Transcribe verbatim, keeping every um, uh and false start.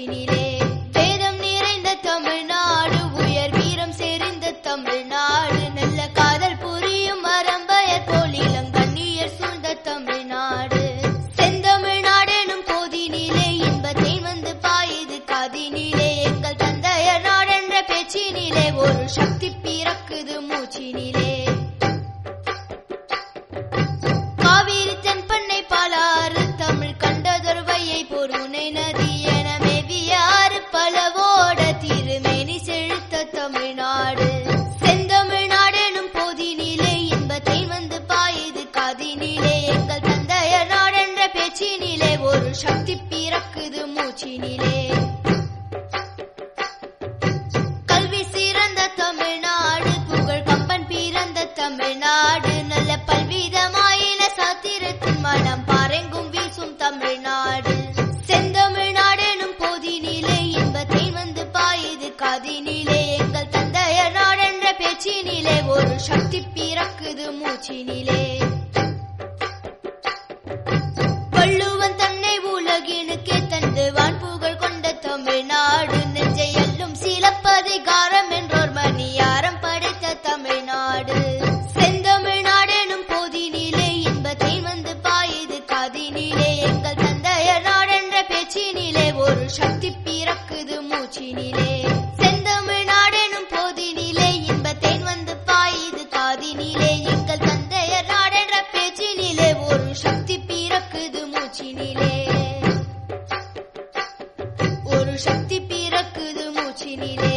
மூச்சினிலே. வேதம் நிறைந்த தமிழ்நாடு, உயர் வீரம் செறிந்த தமிழ்நாடு, நல்ல காதல் புரியும் அறம்பயர் போல் இளங்கண்ணியர் சூழ்ந்த தமிழ்நாடு. செந்தமிழ்நாடு எனும் போதினிலே இன்பத்தை வந்து பாயுது காதினிலே. எங்கள் தந்தையர் நாடென்ற பேச்சினிலே ஒரு சக்தி பிறக்குது மூச்சினிலே. காவிரி தென்பண்ணை பாலாறு தமிழ் கண்டதொரு வையை பொருணை நதி என மேவியாறு பலவோட திருமேனி செழித்த தமிழ்நாடு. செந்தமிழ்நாடு எனும் போதினிலே இன்பத்தை வந்து பாயுது காதினிலே. எங்கள் தந்தையர் நாடென்ற பேச்சினிலே ஒரு சக்தி பிறக்குது மூச்சினிலே. கல்வி சிறந்த தமிழ்நாடு, புகழ் கம்பன் பிறந்த தமிழ்நாடு, நல்ல பல்விதமாயின சாத்திரத்தின் மனம் பாரெங்கும் வீசும் தமிழ்நாடு. செந்தமிழ்நாடு எனும் போதினிலே இன்பத்தை வந்து பாயுது காதினிலே. எங்கள் தந்தையர் நாடென்ற பேச்சினிலே ஒரு சக்தி பிறக்குது மூச்சினிலே. வள்ளுவன் தன்னை உலகினுக்கே தந்து வான் புகழ் கொண்ட தமிழ்நாடு, நெஞ்சை அள்ளும் சிலப்பதிகாரம் என்றோர் மணியாரம் படைத்த தமிழ்நாடு. செந்தமிழ்நாடு எனும் போதினிலே இன்பத்தை வந்து பாயுது காதினிலே. எங்கள் தந்தையர் நாடென்ற பேச்சினிலே ஒரு சக்தி பிறக்குது மூச்சினிலே. செந்தமிழ்நாடு எனும் போதினிலே இன்பத்தை வந்து பாயுது காதினிலே. எங்கள் தந்தையர் நாடென்ற பேச்சினிலே ஒரு சக்தி பிறக்குது மூச்சினிலே. ஒரு சக்தி பிறக்குது மூச்சினிலே.